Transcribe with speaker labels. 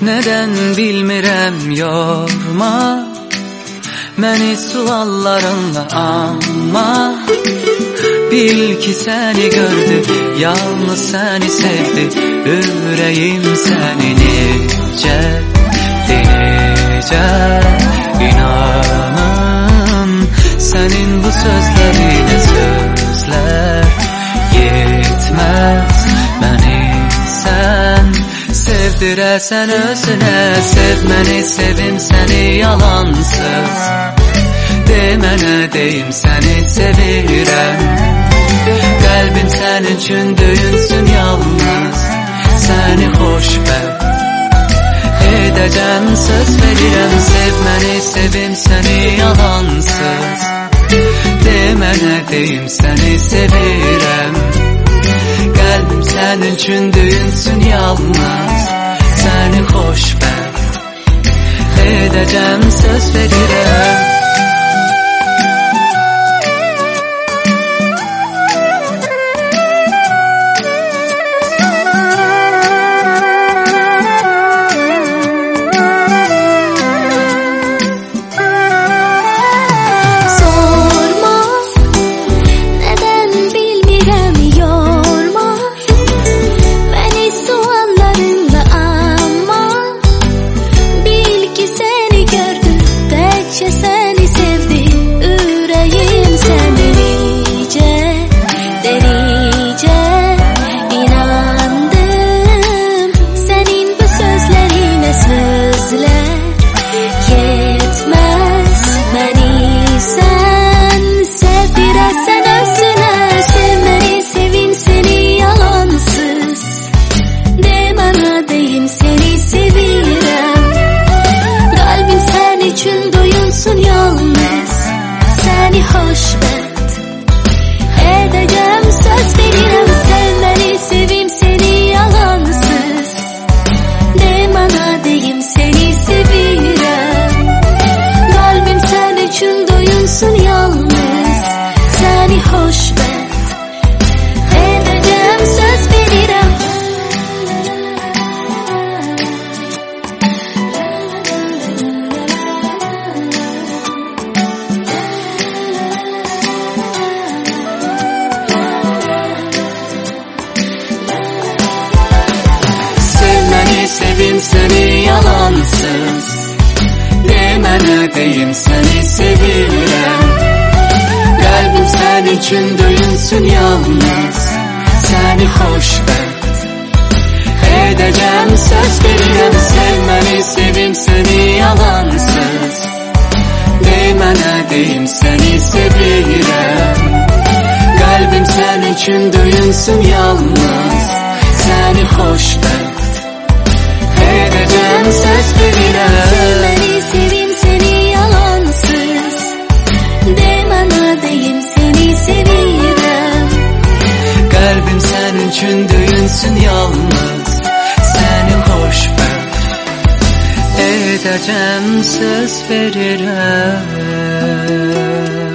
Speaker 1: Neden bilmirəm yorma məni suallarınla, amma bil ki səni gördü, yalnız səni sevdi ürəyim. Səni necə inanım sənin bu sözlərinə, sözlər yetməz məni sən sevdirəsən özünə. Sev məni, sevim səni yalansız, de mənə deyim səni sevirəm. Qəlbim sənin üçün döyünsün yalnız, səni xoşbəxt edəcəm, söz verirəm. Sev məni, sevim səni yalansız, de mənə deyim səni sevirəm. Qəlbim sənin üçün döyünsün yalnız, səni xoşbəxt edəcəm, söz verirəm. Xoşbəxt edəcəm, söz verirəm. Sev məni, sevim səni yalansız, de mənə deyim səni sevirəm. Qəlbim sənin üçün doyunsun yalnız, səni xoşbəxt edəcəm, söz verirəm. Sevim səni yalansız, de mənə deyim səni sevirəm. Qəlbim sənin üçün döyünsün yalnız, səni xoşbəxt edəcəm, söz verirəm. Sev məni, sevim səni yalansız, de mənə deyim səni sevirəm. Qəlbim sənin üçün döyünsün yalnız, səni xoşbəxt edəcəm, söz verirəm. Sev məni, sevim səni yalansız, de mənə deyim səni sevirəm. Qəlbim sənin üçün döyünsün yalnız, səni xoşbəxt edəcəm, söz verirəm.